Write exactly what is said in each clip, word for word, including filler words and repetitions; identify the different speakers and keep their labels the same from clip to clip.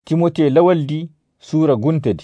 Speaker 1: Timote lawaldi sura guntadi.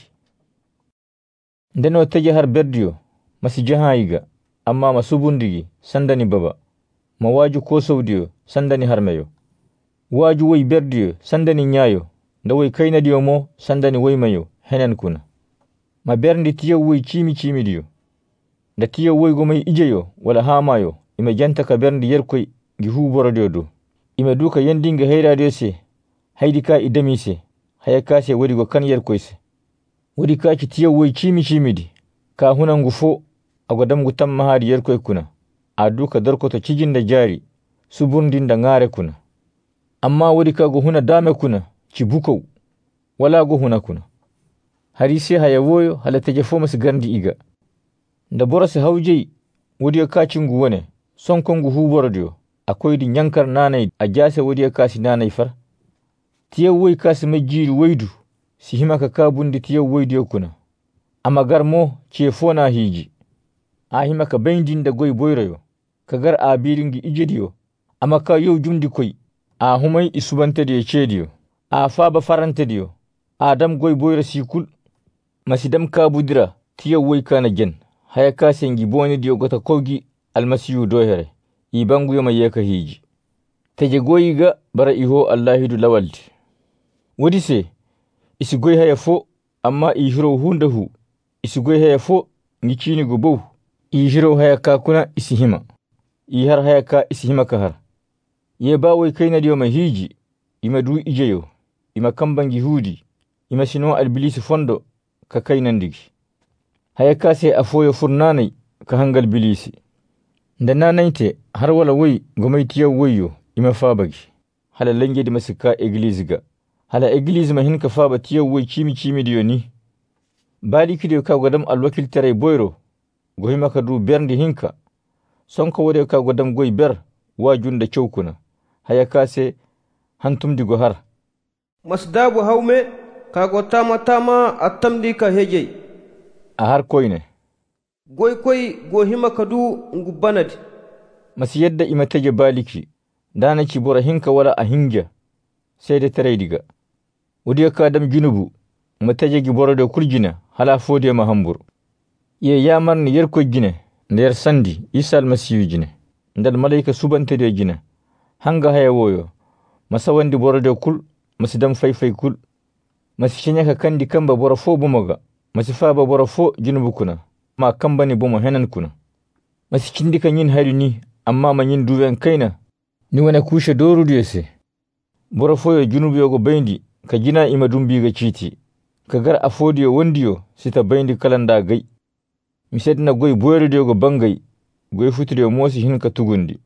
Speaker 1: Ndeno taje har berdiyo masi jahayiga amma masubundigi sandani baba. Ma waju ko sawdiyo sandani harmeyo. Waju way berdiyo sandani nyayo. Nda way kaynadiyo mo sandani waymayo henen kuna. Ma berndi tiyo way chimi chimi diyo. Nda tiyo way gomay ijeyo wala hamayo ima janta ka berndi yerkoy gi huborodiyo do. Ima duka yendinga heyradiyo se haydi ka idamise haya kase wadi go kan yerkoyse. Wadi ka ci tiyo way chimi chimi di. Ka hunangu fo agodam gutam mahari yerkoy kuna. A duka darkoto cijinda jari subundinda ngare kuna. Amma wadi ka go huna dame kuna ci bukow wala go huna kuna. Harise haya woyo hala tejefo mas gandi iga. Nda borose hawjey wadi ka cingu wone sonkongu huborodiyo. Akoy di nyankar nanay a jase wadi kasi nanay far. Tiyo way kasi majiri waydu si himaka kabundi tiyo waydiyo kuna. Ama garmo cie fona hiji. A himaka bayndinda goy boyrayo. Kagar a biringi ijediyo. Ama ka yow jumdi koy. A humay isubante diyo chediyo. A faba farante diyo. A dam goy boyra sikul. Masidam kabudira tiyo way kana jen. Haya kasengi boni diyo gota kogi almasiyu dohere. Ibangu yoma yeka hiji. Teje goyiga bara iho Allahidu lawaldi. Wadise isi goy haya fo amma ihiro hundahu. Isi goy haya fo ngichini gubow. Ihiro haya ka kuna isi hima. Ihar haya ka isi hima kahar. Ye bawai kaina diyo ma hiji. Ima du ijeyo. Ima kambangi hudi. Ima sino albilisi fondo ka kainandigi. Haya ka se afoyo furnanay ka hangal bilisi. Nda nanaynte har wala way gomaytiya wayo ima fabagi. Hala lenge di masika egliziga. Hala egliz ma hinka faba tiya way chimi chimi diyo ni. Bali kidiyo ka godam alwakil tere boyro. Gohima ka du berndi hinka. Sonka wade ka godam goy ber wajunda chowkuna. Haya ka se hantum di gohar.
Speaker 2: Masdabu hawme ka go tama tama atamdi ka hejey.
Speaker 1: Ahar koyne.
Speaker 2: Goy koy gohima ka du ngubanadi.
Speaker 1: Masi yadda ima teje baliki. Dana ci bora hinka wala a hinja. Sai da tere diga. Wadiya ka dam junubu. Mataje gi bora da kurjina hala fodiya mahambur. Ye yamar ni yerko jine. Nder sandi isa almasiyu jine. Ndal malaika subante de jine. Hanga haya woyo. Masa wandi bora da kul. Masi dam fay fay kul. Masi shenyaka kandi kamba bora fo bumaga. Masi faba bora fo junubu kuna. Ma kamba ni buma henan kuna. Masi chindika nyin haydu ni. Amma ma nyin duwen kaina. Ni wana kushe doru diyese. Bora foyo junubu yogo bayndi. Ka jina ima dumbiga chiti. Kagar afodiyo wondiyo sita bayndi kalanda gay. Misedna goy boyru diyo go bangay. Goy futuriyo mosi hinka tugundi.